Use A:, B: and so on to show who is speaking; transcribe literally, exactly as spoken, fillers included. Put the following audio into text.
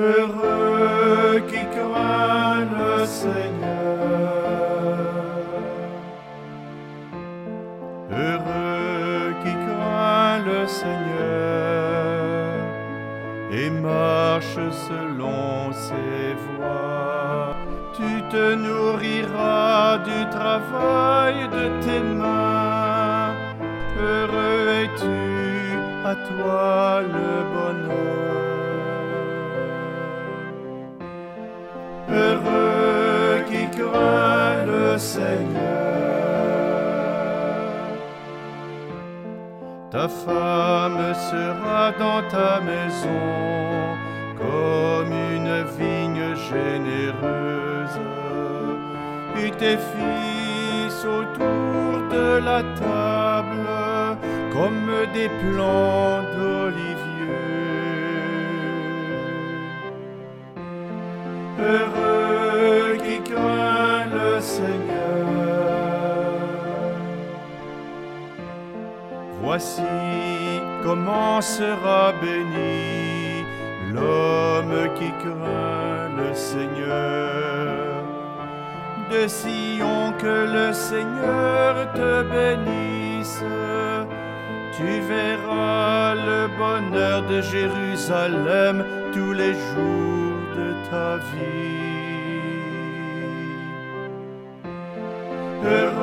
A: Heureux qui craint le Seigneur. Heureux qui craint le Seigneur et marche selon ses voies. Tu te nourriras du travail de tes mains. Heureux es-tu, à toi le bonheur. Heureux qui craint le Seigneur. Ta femme sera dans ta maison comme une vigne généreuse, et tes fils autour de la table comme des plants d'olivier. Heureux qui craint le Seigneur. Voici comment sera béni l'homme qui craint le Seigneur. De Sion que le Seigneur te bénisse. Tu verras le bonheur de Jérusalem tous les jours de ta vie. Heureux